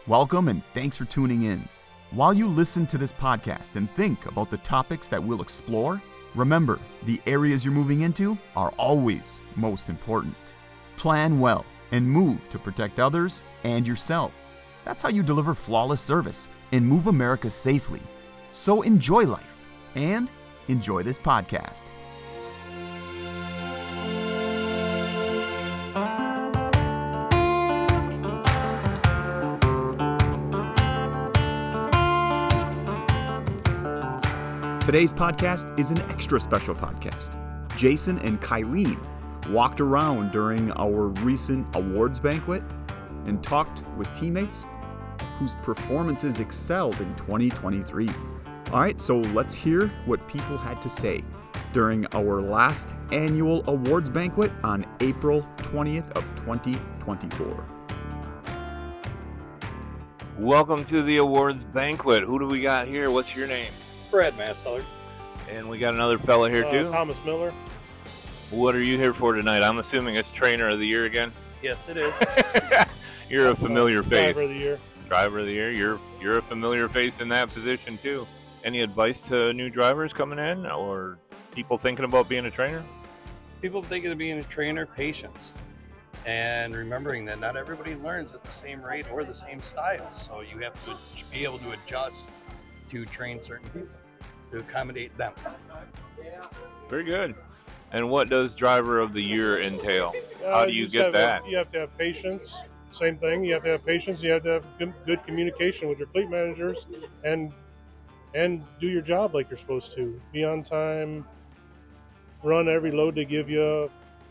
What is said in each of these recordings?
Welcome and thanks for tuning in. While you listen to this podcast and think about the topics that we'll explore, remember, the areas you're moving into are always most important. Plan well and move to protect others and yourself. That's how you deliver flawless service and move America safely. So enjoy life and enjoy this podcast. Today's podcast is an extra special podcast. Jason and Kylene walked around during our recent awards banquet and talked with teammates whose performances excelled in 2023. All right, so let's hear what people had to say during our last annual awards banquet on April 20th of 2024. Welcome to the awards banquet. Who do we got here? What's your name? Brad Masseller. And we got another fella here too. Thomas Miller. What are you here for tonight? I'm assuming it's Trainer of the Year again. Yes, it is. You're a familiar face. Driver of the Year. Driver of the Year. You're a familiar face in that position too. Any advice to new drivers coming in or people thinking about being a trainer? People thinking of being a trainer, patience. And remembering that not everybody learns at the same rate or the same style. So you have to be able to adjust to train certain people, to accommodate them. Very good. And what does Driver of the Year entail? How do you get that? You have to have patience. Same thing. You have to have patience. You have to have good communication with your fleet managers and do your job like you're supposed to. Be on time, run every load they give you,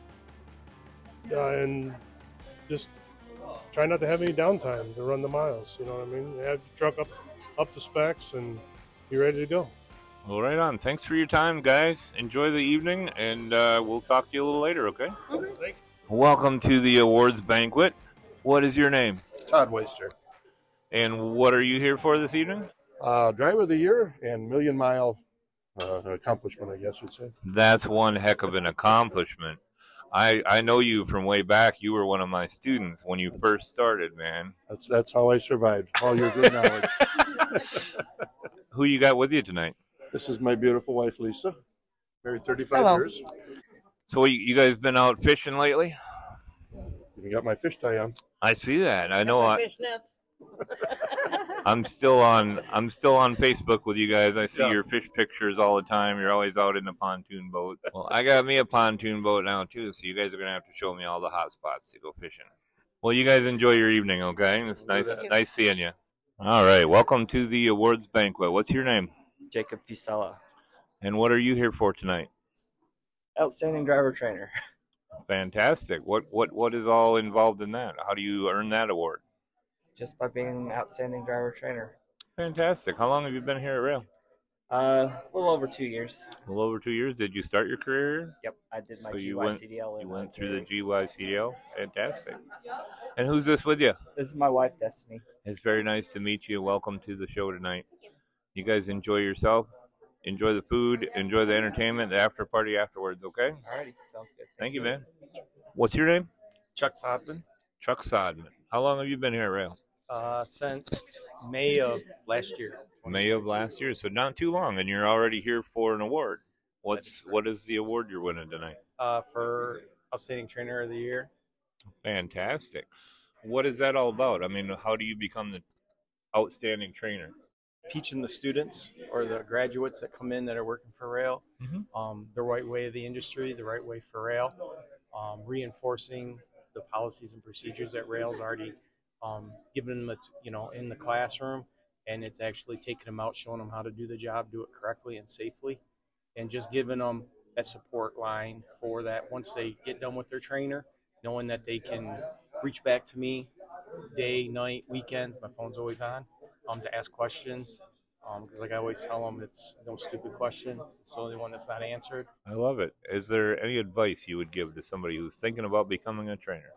and just try not to have any downtime to run the miles. You know what I mean? Have your truck up to specs and you're ready to go. Well, right on. Thanks for your time, guys. Enjoy the evening, and we'll talk to you a little later, okay? Okay. Thank you. Welcome to the awards banquet. What is your name? Todd Weister. And what are you here for this evening? Driver of the Year and Million Mile accomplishment, I guess you'd say. That's one heck of an accomplishment. I know you from way back. You were one of my students when you first started, man. That's how I survived. All your good knowledge. Who you got with you tonight? This is my beautiful wife, Lisa. Married 35 years. So you guys been out fishing lately? You got my fish tie on. I see that. I know. I'm still on Facebook with you guys. I see your fish pictures all the time. You're always out in the pontoon boat. Well, I got me a pontoon boat now too, so you guys are gonna have to show me all the hot spots to go fishing. Well, you guys enjoy your evening, okay? It's nice seeing you. All right, welcome to the awards banquet. What's your name? Jacob Fisella. And what are you here for tonight? Outstanding driver trainer. Fantastic. What is all involved in that? How do you earn that award? Just by being an outstanding driver trainer. Fantastic. How long have you been here at Rail? A little over 2 years. A little over 2 years. Did you start your career here? Yep, I did my So GYCDL. you went through the GYCDL? Fantastic. And who's this with you? This is my wife, Destiny. It's very nice to meet you. Welcome to the show tonight. You guys enjoy yourself. Enjoy the food. Enjoy the entertainment, the after party afterwards, okay? Alrighty, sounds good. Thank you, man. What's your name? Chuck Sodman. Chuck Sodman. How long have you been here at Rail? Since May of last year. May of last year, so not too long, and you're already here for an award. What is the award you're winning tonight? For Outstanding Trainer of the Year. Fantastic. What is that all about? I mean, how do you become the outstanding trainer? Teaching the students or the graduates that come in that are working for Rail the right way of the industry, the right way for Rail, reinforcing the policies and procedures that Rail's already given them, in the classroom, and it's actually taking them out, showing them how to do the job, do it correctly and safely, and just giving them that support line for that once they get done with their trainer, knowing that they can reach back to me day, night, weekends. My phone's always on to ask questions because like I always tell them, it's no stupid question. It's the only one that's not answered. I love it. Is there any advice you would give to somebody who's thinking about becoming a trainer?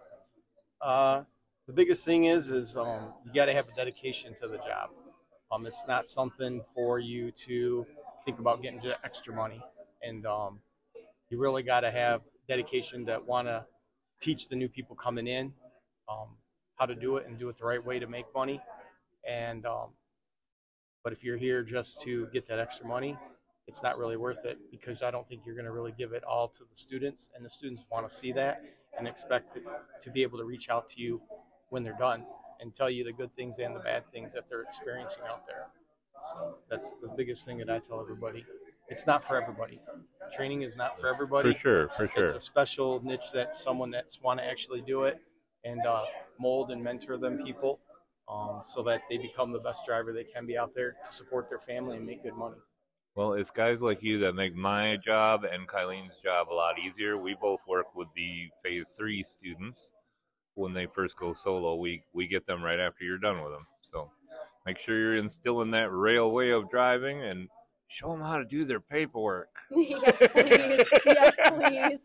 The biggest thing is you got to have a dedication to the job. It's not something for you to think about getting extra money. And you really got to have dedication to want to teach the new people coming in how to do it and do it the right way to make money. And but if you're here just to get that extra money, it's not really worth it, because I don't think you're going to really give it all to the students, and the students want to see that and expect to be able to reach out to you when they're done and tell you the good things and the bad things that they're experiencing out there. So that's the biggest thing that I tell everybody. It's not for everybody. Training is not for everybody. For sure. It's a special niche that someone that's want to actually do it and mold and mentor them people so that they become the best driver they can be out there to support their family and make good money. Well, it's guys like you that make my job and Kylene's job a lot easier. We both work with the Phase 3 students. When they first go solo, we get them right after you're done with them. So make sure you're instilling that rail way of driving and show them how to do their paperwork. Yes, please. Yes, please.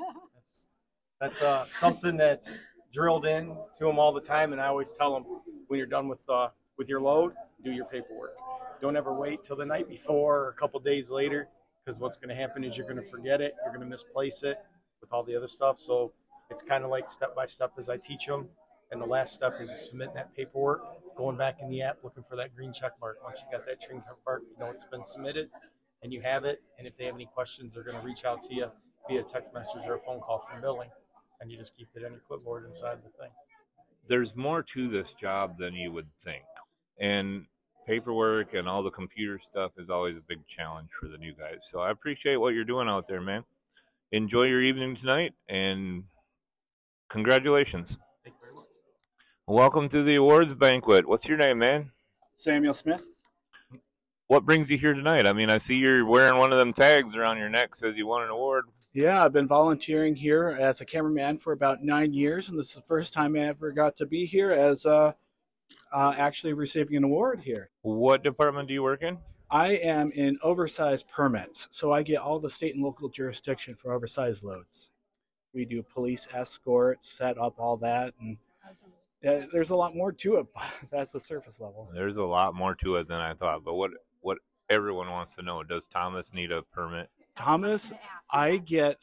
That's something that's drilled in to them all the time, and I always tell them, when you're done with your load, do your paperwork. Don't ever wait till the night before or a couple days later, because what's going to happen is you're going to forget it. You're going to misplace it with all the other stuff. So it's kind of like step by step as I teach them. And the last step is submitting that paperwork, going back in the app, looking for that green check mark. Once you got that green check mark, you know it's been submitted and you have it. And if they have any questions, they're going to reach out to you via text message or a phone call from billing. And you just keep it in your clipboard inside the thing. There's more to this job than you would think. And paperwork and all the computer stuff is always a big challenge for the new guys. So I appreciate what you're doing out there, man. Enjoy your evening tonight, and congratulations. Thank you very much. Welcome to the awards banquet. What's your name, man? Samuel Smith. What brings you here tonight? I mean, I see you're wearing one of them tags around your neck, says you won an award. Yeah, I've been volunteering here as a cameraman for about 9 years, and this is the first time I ever got to be here as actually receiving an award here. What department do you work in? I am in oversized permits, so I get all the state and local jurisdiction for oversized loads. We do police escorts, set up all that, and there's a lot more to it. That's the surface level. There's a lot more to it than I thought, but what everyone wants to know, does Thomas need a permit? Thomas, I get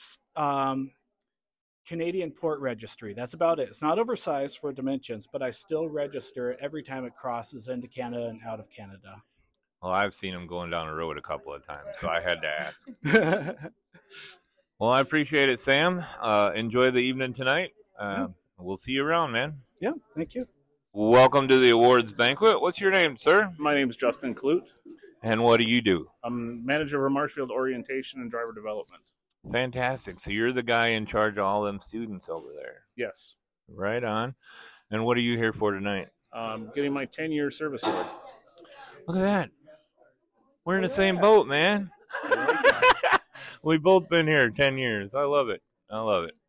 Canadian Port Registry. That's about it. It's not oversized for dimensions, but I still register it every time it crosses into Canada and out of Canada. Well, I've seen him going down the road a couple of times, so I had to ask. Well, I appreciate it, Sam. Enjoy the evening tonight. We'll see you around, man. Yeah, thank you. Welcome to the awards banquet. What's your name, sir? My name is Justin Clute. And what do you do? I'm manager of Marshfield Orientation and Driver Development. Fantastic. So you're the guy in charge of all them students over there. Yes. Right on. And what are you here for tonight? Getting my 10-year service award. Look at that. We're in the same boat, man. We've both been here 10 years. I love it. I love it.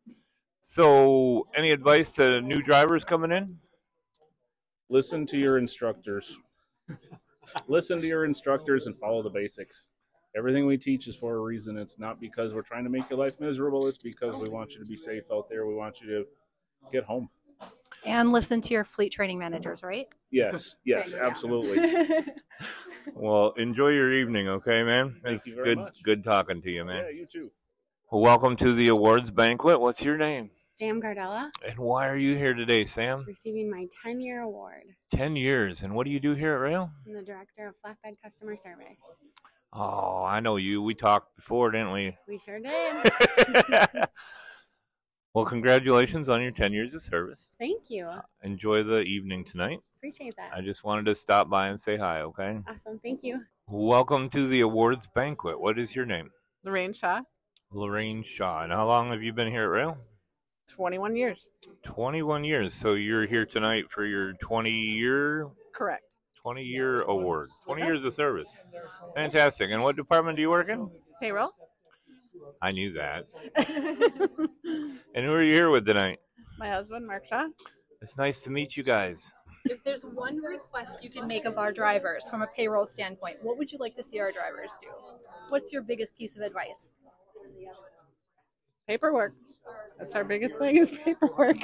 So any advice to new drivers coming in? Listen to your instructors. Listen to your instructors and follow the basics. Everything we teach is for a reason. It's not because we're trying to make your life miserable. It's because we want you to be safe out there. We want you to get home. And listen to your fleet training managers, right? Yes, absolutely. Well, enjoy your evening, okay, man? Thank you very much. Good talking to you, man. Yeah, you too. Well, welcome to the awards banquet. What's your name? Sam Gardella. And why are you here today, Sam? Receiving my 10-year award. 10 years. And what do you do here at Rail? I'm the director of flatbed customer service. Oh, I know you. We talked before, didn't we? We sure did. Well, congratulations on your 10 years of service. Thank you. Enjoy the evening tonight. Appreciate that. I just wanted to stop by and say hi, okay? Awesome. Thank you. Welcome to the awards banquet. What is your name? Lorraine Shaw. Lorraine Shaw. And how long have you been here at Rail? 21 years. 21 years. So you're here tonight for your 20-year? Correct. 20-year award. 20 years of service. Fantastic. And what department do you work in? Payroll. I knew that. And who are you here with tonight? My husband, Mark Shaw. It's nice to meet you guys. If there's one request you can make of our drivers from a payroll standpoint, what would you like to see our drivers do? What's your biggest piece of advice? Paperwork. That's our biggest thing is paperwork.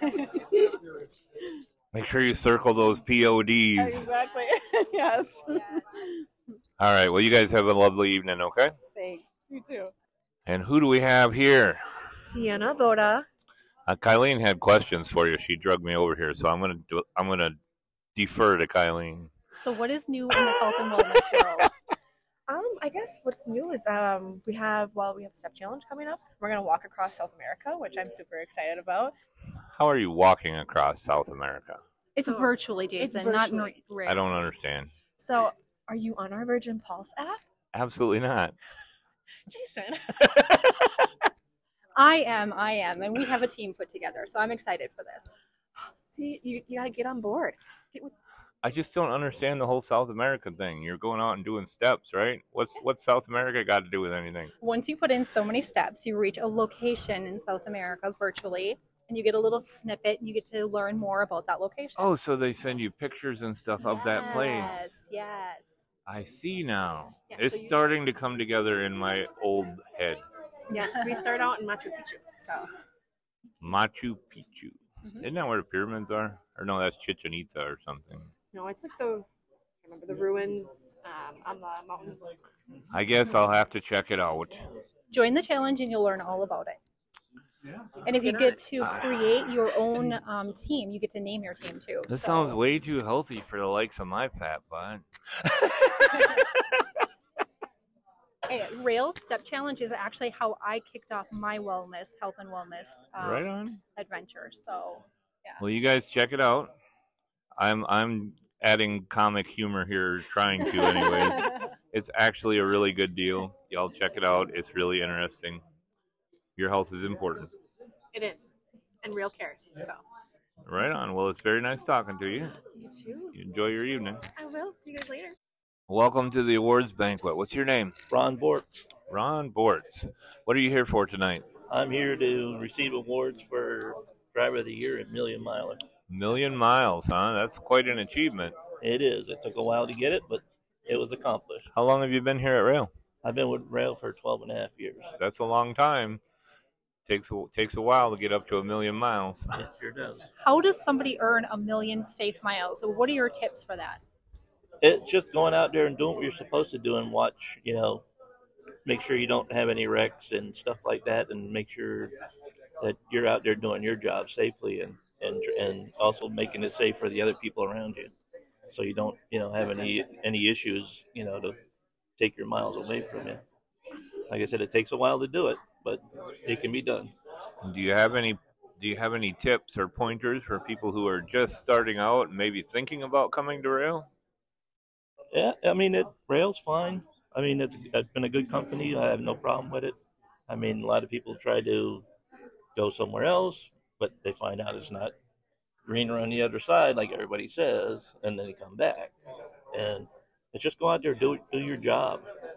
Make sure you circle those PODs. Exactly. Yes. All right. Well, you guys have a lovely evening, okay? Thanks. You too. And who do we have here? Tiana Voda. Kylene had questions for you. She drugged me over here, so I'm gonna defer to Kylene. So what is new in the health and wellness world? I guess what's new is we have Step Challenge coming up. We're gonna walk across South America, which I'm super excited about. How are you walking across South America? It's virtually, Jason, not in real. I don't understand. So, are you on our Virgin Pulse app? Absolutely not. Jason. I am, and we have a team put together, so I'm excited for this. See, you got to get on board. I just don't understand the whole South America thing. You're going out and doing steps, right? What's South America got to do with anything? Once you put in so many steps, you reach a location in South America virtually, and you get a little snippet, and you get to learn more about that location. Oh, so they send you pictures and stuff of that place. Yes. I see now. Yeah, it's starting to come together in my old head. Yes, we start out in Machu Picchu. So. Machu Picchu. Isn't that where the pyramids are? Or no, that's Chichen Itza or something. No, it's like the ruins on the mountains. I guess I'll have to check it out. Join the challenge, and you'll learn all about it. And if you get to create your own team, you get to name your team too. This sounds way too healthy for the likes of my fat butt. Hey, Rails Step Challenge is actually how I kicked off my health and wellness right on. adventure. So, yeah. Well, you guys check it out. I'm adding comic humor here, trying to anyways. It's actually a really good deal. Y'all check it out. It's really interesting. Your health is important. It is. And Real cares. So. Right on. Well, it's very nice talking to you. You too. You enjoy your evening. I will. See you guys later. Welcome to the awards banquet. What's your name? Ron Bortz. Ron Bortz. What are you here for tonight? I'm here to receive awards for Driver of the Year at Million Miler. Million miles, huh? That's quite an achievement. It is. It took a while to get it, but it was accomplished. How long have you been here at Rail? I've been with Rail for 12 and a half years. That's a long time. Takes a while to get up to 1,000,000 miles. It sure does. How does somebody earn 1,000,000 safe miles? So what are your tips for that? It's just going out there and doing what you're supposed to do and watch, make sure you don't have any wrecks and stuff like that, and make sure that you're out there doing your job safely and also making it safe for the other people around you, so you don't have any issues to take your miles away from you. Like I said, it takes a while to do it, but it can be done. Do you have any tips or pointers for people who are just starting out and maybe thinking about coming to Rail? Yeah, I mean, Rail's fine. I mean, it's been a good company. I have no problem with it. I mean, a lot of people try to go somewhere else, but they find out it's not greener on the other side, like everybody says, and then they come back. And it's just go out there, do your job,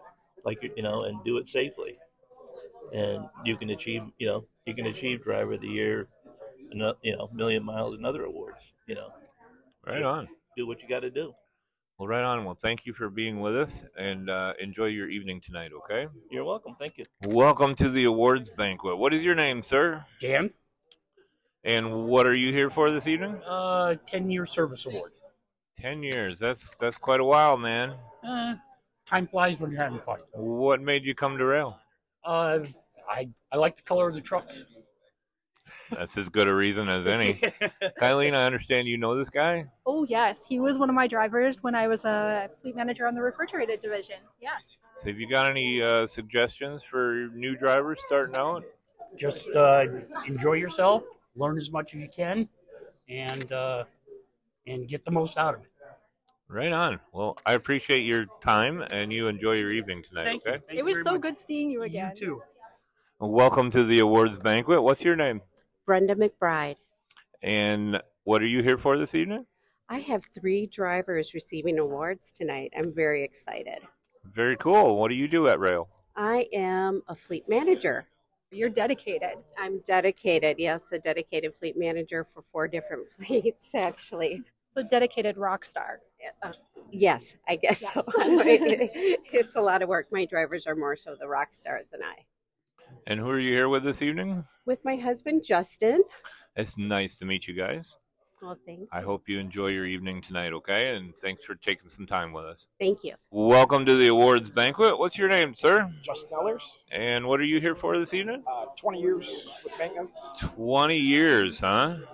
and do it safely. And you can achieve Driver of the Year, Million Miles, and other awards. Right on. Do what you got to do. Well, right on. Well, thank you for being with us, and enjoy your evening tonight, okay? You're welcome. Thank you. Welcome to the awards banquet. What is your name, sir? Dan. And what are you here for this evening? 10-year service award. 10 years. That's quite a while, man. Time flies when you're having fun. What made you come to Rail? I like the color of the trucks. That's as good a reason as any. Kylene, I understand you know this guy? Oh, yes. He was one of my drivers when I was a fleet manager on the refrigerated division. Yes. So have you got any suggestions for new drivers starting out? Just enjoy yourself, learn as much as you can, and get the most out of it. Right on. Well, I appreciate your time, and you enjoy your evening tonight, Thank okay? It was so good seeing you again. You too. Welcome to the awards banquet. What's your name? Brenda McBride. And what are you here for this evening? I have 3 drivers receiving awards tonight. I'm very excited. Very cool. What do you do at Rail? I am a fleet manager. You're dedicated. I'm dedicated, yes, a dedicated fleet manager for 4 different fleets, actually. So dedicated rock star. Yes, I guess so. It's a lot of work. My drivers are more so the rock stars than I. And who are you here with this evening? With my husband, Justin. It's nice to meet you guys. Well, thank you. I hope you enjoy your evening tonight, okay? And thanks for taking some time with us. Thank you. Welcome to the awards banquet. What's your name, sir? Justin Ellers. And what are you here for this evening? 20 years with maintenance. 20 years, huh?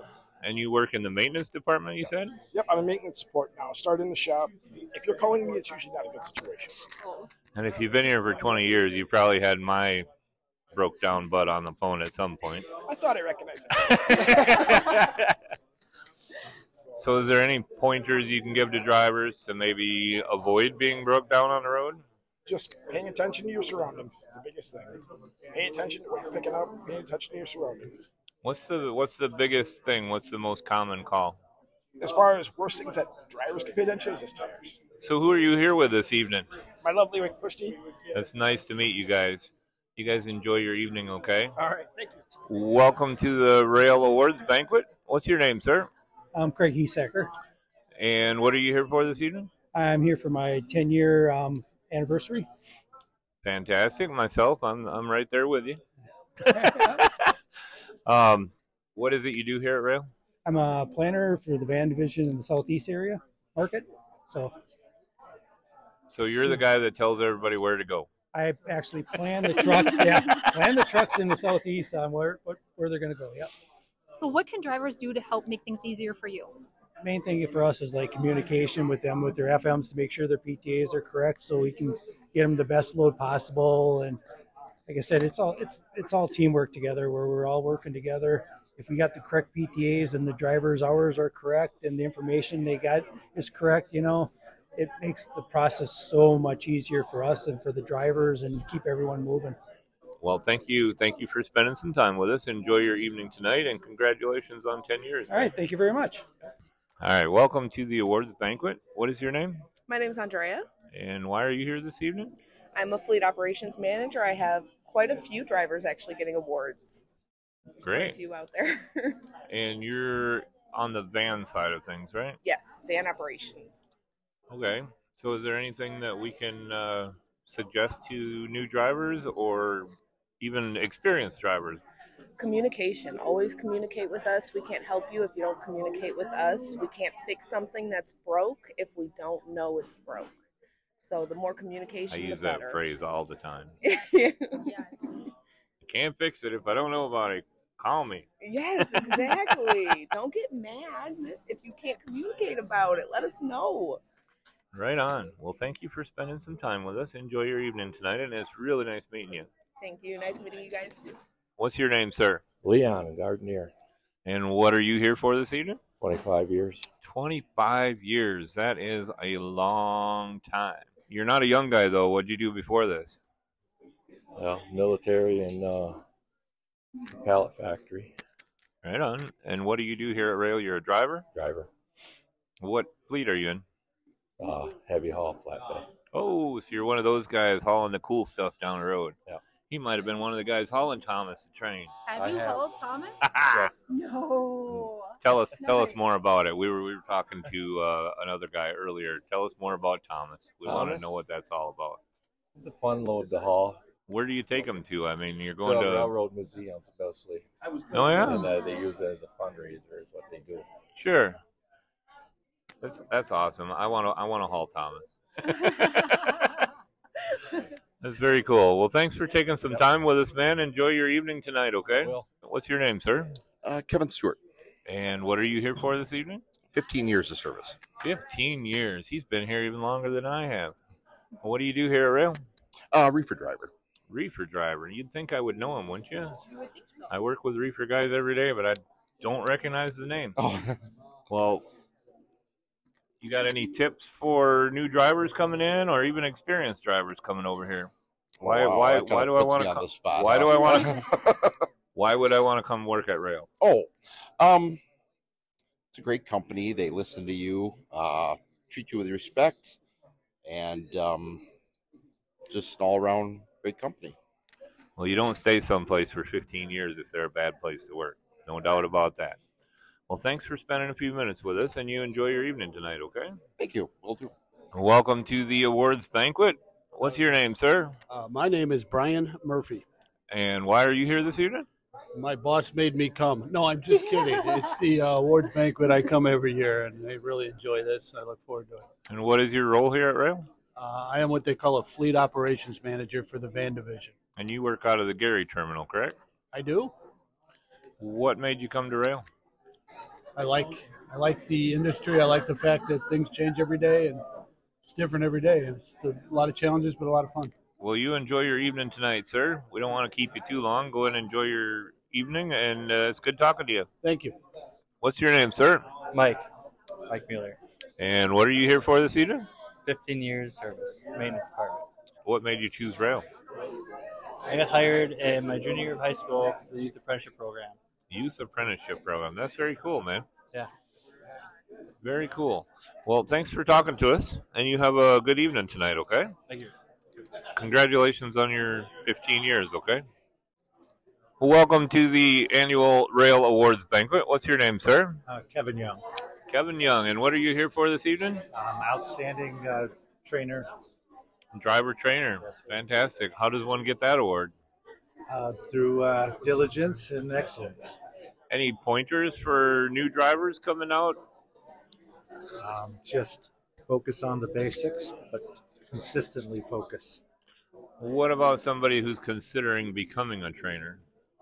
And you work in the maintenance department, you said? Yep, I'm in maintenance support now. Started in the shop. If you're calling me, it's usually not a good situation. And if you've been here for 20 years, you probably had my broke down butt on the phone at some point. I thought I recognized it. So is there any pointers you can give to drivers to maybe avoid being broke down on the road? Just paying attention to your surroundings is the biggest thing. Pay attention to what you're picking up. Pay attention to your surroundings. What's the biggest thing? What's the most common call? As far as worst things that drivers can pay attention to is tires. So who are you here with this evening? My lovely wife, Christy. It's nice to meet you guys. You guys enjoy your evening, okay? All right, thank you. Welcome to the Rail Awards Banquet. What's your name, sir? I'm Craig Heesacker. And what are you here for this evening? I'm here for my 10-year anniversary. Fantastic. Myself, I'm right there with you. What is it you do here at Rail? I'm a planner for the van division in the Southeast area market. So you're the guy that tells everybody where to go. I actually plan the trucks. Yeah, plan the trucks in the Southeast on where they're going to go. Yep. So what can drivers do to help make things easier for you? Main thing for us is like communication with them, with their FMs, to make sure their PTAs are correct, so we can get them the best load possible. And like I said, it's all teamwork together, where we're all working together. If we got the correct PTAs and the drivers' hours are correct and the information they got is correct, it makes the process so much easier for us and for the drivers, and keep everyone moving. Well, thank you for spending some time with us. Enjoy your evening tonight, and congratulations on 10 years. All right, thank you very much. All right, welcome to the awards banquet. What is your name? My name is Andrea. And why are you here this evening? I'm a fleet operations manager. I have quite a few drivers actually getting awards. There's quite Great. a few out there. And you're on the van side of things, right? Yes, van operations. Okay. So is there anything that we can suggest to new drivers or even experienced drivers? Communication. Always communicate with us. We can't help you if you don't communicate with us. We can't fix something that's broke if we don't know it's broke. So the more communication, I use the that better. phrase all the time. Yes. I can't fix it if I don't know about it. Call me. Yes, exactly. Don't get mad if you can't communicate about it. Let us know. Right on. Well, thank you for spending some time with us. Enjoy your evening tonight, and it's really nice meeting you. Thank you. Nice meeting you guys too. What's your name, sir? Leon, Gardenier. And what are you here for this evening? 25 years. 25 years. That is a long time. You're not a young guy, though. What'd you do before this? Well, military and pallet factory. Right on. And what do you do here at Rail? You're a driver? Driver. What fleet are you in? Heavy haul flatbed. Oh, so you're one of those guys hauling the cool stuff down the road. Yeah. He might have been one of the guys hauling Thomas the train. Have you hauled Thomas? Yes. No. Tell us more about it. We were talking to another guy earlier. Tell us more about Thomas. We want to Thomas? know what that's all about. It's a fun load to haul. Where do you take him to? I mean, you're going The to railroad museums mostly. Oh, yeah? And they use it as a fundraiser is what they do. Sure. That's awesome. I want to haul Thomas. That's very cool. Well, thanks for taking some time with us, man. Enjoy your evening tonight, okay? What's your name, sir? Kevin Stewart. And what are you here for this evening? 15 years of service. 15 years. He's been here even longer than I have. What do you do here at Rail? Reefer driver. Reefer driver. You'd think I would know him, wouldn't you? You would think so. I work with reefer guys every day, but I don't recognize the name. Oh. Well, you got any tips for new drivers coming in, or even experienced drivers coming over here? Why do I want to? Why would I want to come work at Rail? It's a great company. They listen to you, treat you with respect, and just an all-around great company. Well, you don't stay someplace for 15 years if they're a bad place to work. No doubt about that. Well, thanks for spending a few minutes with us, and you enjoy your evening tonight, okay? Thank you. Will do. Welcome to the awards banquet. What's your name, sir? My name is Brian Murphy. And why are you here this evening? My boss made me come. No, I'm just kidding. It's the awards banquet. I come every year, and I really enjoy this. I look forward to it. And what is your role here at Rail? I am what they call a fleet operations manager for the van division. And you work out of the Gary terminal, correct? I do. What made you come to Rail? I like the industry. I like the fact that things change every day and it's different every day. It's a lot of challenges, but a lot of fun. Well, you enjoy your evening tonight, sir. We don't want to keep you too long. Go ahead and enjoy your evening, and it's good talking to you. Thank you. What's your name, sir? Mike Mueller. And what are you here for this evening? 15 years service, maintenance department. What made you choose rail? I got hired in my junior year of high school for the youth apprenticeship program. Youth apprenticeship program. That's very cool, man. Yeah. Very cool. Well, thanks for talking to us, and you have a good evening tonight, okay? Thank you. Congratulations on your 15 years, okay? Well, welcome to the annual Rail Awards banquet. What's your name, sir? Kevin Young. Kevin Young. And what are you here for this evening? Outstanding trainer. Driver trainer. Fantastic. How does one get that award? Through diligence and excellence. Any pointers for new drivers coming out? Just focus on the basics, but consistently focus. What about somebody who's considering becoming a trainer?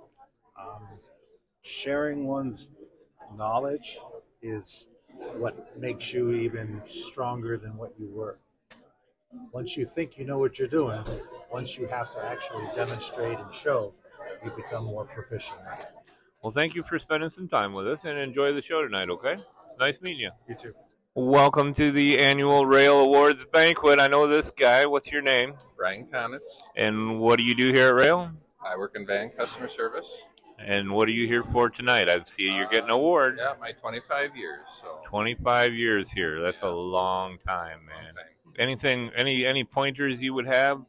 Sharing one's knowledge is what makes you even stronger than what you were. Once you think you know what you're doing, once you have to actually demonstrate and show, you become more proficient. Well, thank you for spending some time with us, and enjoy the show tonight, okay? It's nice meeting you. You too. Welcome to the annual Rail Awards banquet. I know this guy. What's your name? Brian Konitz. And what do you do here at Rail? I work in van customer service. And what are you here for tonight? I see you're getting an award. Yeah, my 25 years. So 25 years here. That's a long time, man. Anything, any pointers you would have?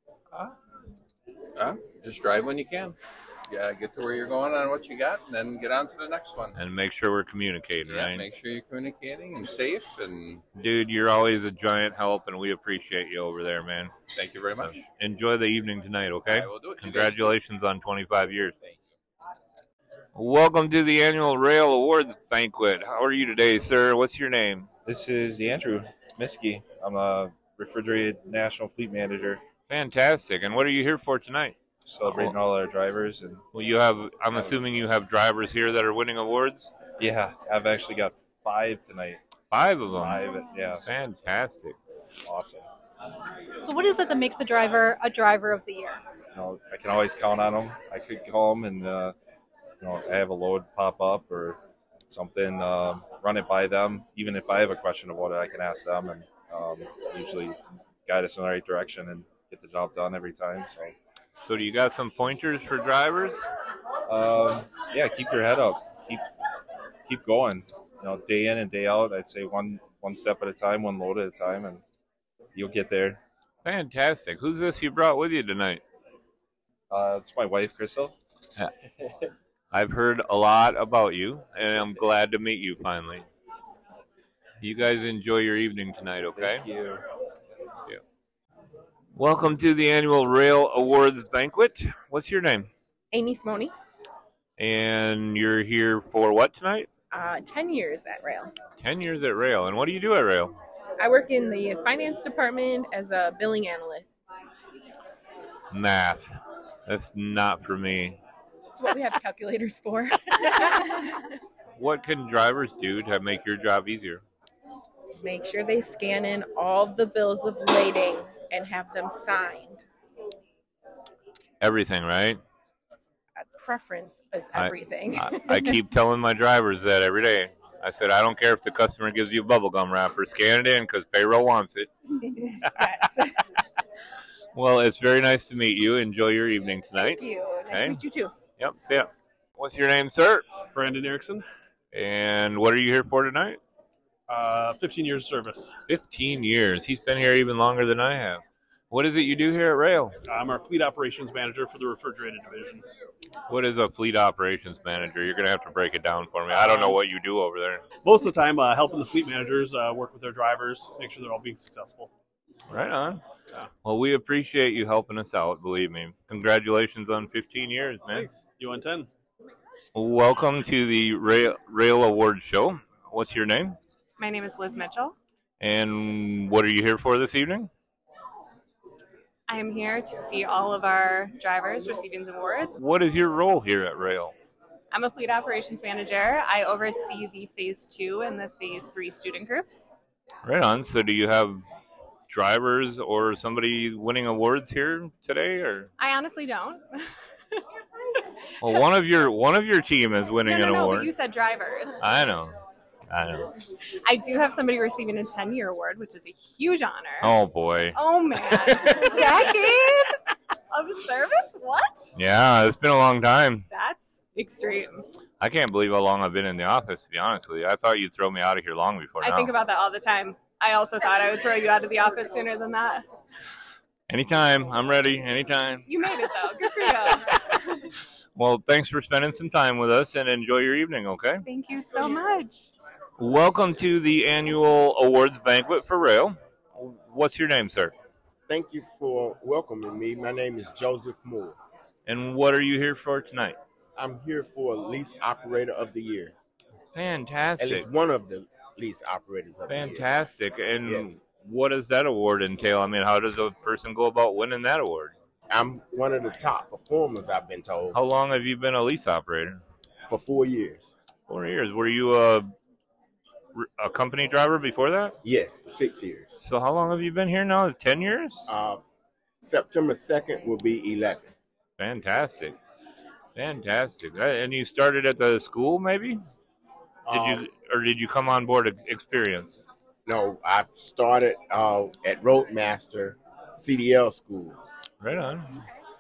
Just drive when you can. Yeah, get to where you're going on what you got, and then get on to the next one. And make sure we're communicating, Yeah, right? make sure you're communicating and safe. And Dude, you're always a giant help, and we appreciate you over there, man. thank you very much. Enjoy the evening tonight, okay? I will do it. You guys Congratulations on 25 years. Welcome to the annual Rail Awards banquet. How are you today, sir? What's your name? This is Andrew Miskey. I'm a refrigerated national fleet manager. Fantastic. And what are you here for tonight? Celebrating all our drivers. And Well, you have, I'm assuming you have drivers here that are winning awards? yeah, I've actually got 5 tonight. 5 of them? 5, yeah. Fantastic. Awesome. So what is it that makes a driver of the year? You know, I can always count on them. I could call them and, you know, I have a load pop up or something, run it by them. Even if I have a question about it, I can ask them and usually guide us in the right direction and get the job done every time. So do you got some pointers for drivers? Yeah, keep your head up. Keep going. You know, day in and day out. I'd say one step at a time, one load at a time, and you'll get there. Fantastic. Who's this you brought with you tonight? It's my wife, Crystal. Yeah. I've heard a lot about you, and I'm glad to meet you finally. You guys enjoy your evening tonight, okay? Thank you. Yeah. Welcome to the annual Rail Awards banquet. What's your name? Amy Simone, And you're here for what tonight? 10 years at Rail. 10 years at Rail. And what do you do at Rail? I work in the finance department as a billing analyst. Math. That's not for me. That's what we have calculators for. What can drivers do to make your job easier? Make sure they scan in all the bills of lading and have them signed. Everything, right? Preference is everything. I keep telling my drivers that every day. I said, I don't care if the customer gives you a bubblegum wrapper. Scan it in because payroll wants it. Yes. Well, it's very nice to meet you. Enjoy your evening tonight. Thank you. Nice Okay. to meet you too. Yep, see ya. What's your name, sir? Brandon Erickson. And what are you here for tonight? 15 years of service. 15 years. He's been here even longer than I have. What is it you do here at Rail? I'm our fleet operations manager for the refrigerated division. What is a fleet operations manager? You're going to have to break it down for me. I don't know what you do over there. Most of the time, helping the fleet managers work with their drivers, make sure they're all being successful. Right on. Well, we appreciate you helping us out, believe me. Congratulations on 15 years, man. Thanks. You on 10? Welcome to the Rail Awards show. What's your name? My name is Liz Mitchell. And what are you here for this evening? I am here to see all of our drivers receiving the awards. What is your role here at Rail? I'm a fleet operations manager. I oversee the Phase 2 and the Phase 3 student groups. Right on. So do you have drivers or somebody winning awards here today, or? I honestly don't. Well, one of your team is winning an No, award. but you said drivers. I know. I do have somebody receiving a 10-year award, which is a huge honor. Oh boy. Oh man, decade of service? What? Yeah, it's been a long time. That's extreme. I can't believe how long I've been in the office, to be honest with you. I thought you'd throw me out of here long before now. I think about that all the time. I also thought I would throw you out of the office sooner than that. Anytime. I'm ready. Anytime. You made it though. Good for you. Well, thanks for spending some time with us, and enjoy your evening, okay? Thank you so much. Welcome to the annual awards banquet for Rail. What's your name, sir? Thank you for welcoming me. My name is Joseph Moore. And what are you here for tonight? I'm here for Lease Operator of the Year. Fantastic. At least one of the lease operators of Fantastic. the year. And Yes. what does that award entail? I mean, how does a person go about winning that award? I'm one of the top performers, I've been told. How long have you been a lease operator? For 4 years. 4 years. Were you a company driver before that? Yes, for 6 years. So how long have you been here now? 10 years? September 2nd will be 11. Fantastic. Fantastic. And you started at the school, maybe? Did you come on board experience? No, I started at Roadmaster CDL school. Right on.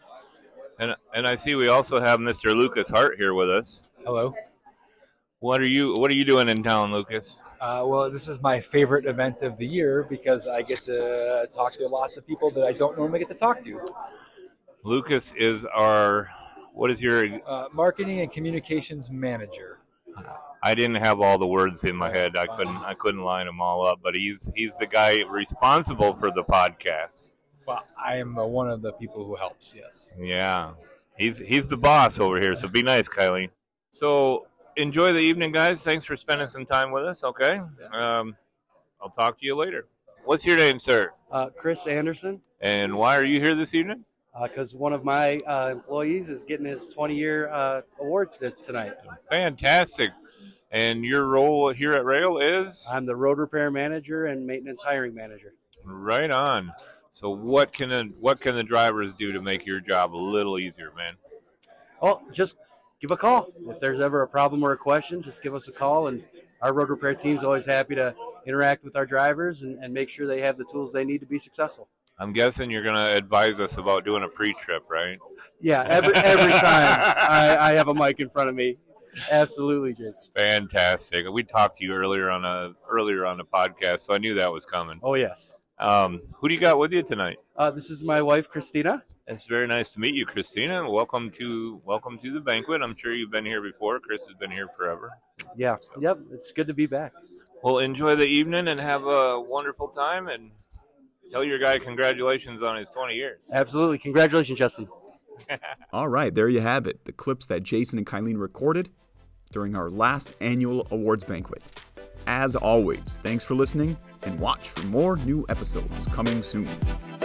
And I see we also have Mr. Lucas Hart here with us. Hello. What are you doing in town, Lucas? Well, this is my favorite event of the year because I get to talk to lots of people that I don't normally get to talk to. Lucas is what is your... marketing and communications manager. I didn't have all the words in my head. I couldn't line them all up, but he's the guy responsible for the podcast. Well, I am one of the people who helps, yes. Yeah. He's the boss over here, so be nice, Kylie. So enjoy the evening, guys. Thanks for spending some time with us, okay? I'll talk to you later. What's your name, sir? Chris Anderson. And why are you here this evening? Because one of my employees is getting his 20-year award tonight. Fantastic. And your role here at Rail is? I'm the road repair manager and maintenance hiring manager. Right on. So what can the drivers do to make your job a little easier, man? Oh, just give a call. If there's ever a problem or a question, just give us a call. And our road repair team's always happy to interact with our drivers and make sure they have the tools they need to be successful. I'm guessing you're going to advise us about doing a pre-trip, right? Yeah, every time I have a mic in front of me. Absolutely, Jason. Fantastic. We talked to you earlier on the podcast, so I knew that was coming. Oh, yes. Who do you got with you tonight? This is my wife, Christina. It's very nice to meet you, Christina. Welcome to the banquet. I'm sure you've been here before. Chris has been here forever. Yeah. So. Yep. It's good to be back. Well, enjoy the evening and have a wonderful time, and tell your guy congratulations on his 20 years. Absolutely. Congratulations, Justin. All right, there you have it. The clips that Jason and Kylene recorded during our last annual awards banquet. As always, thanks for listening, and watch for more new episodes coming soon.